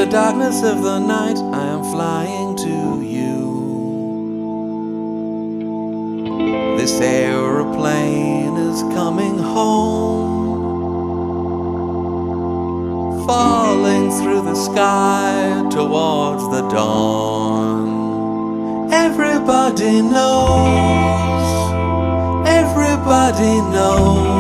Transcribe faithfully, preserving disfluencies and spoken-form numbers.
the darkness of the night, I am flying to you. This aeroplane is coming home, falling through the sky towards the dawn. Everybody knows, everybody knows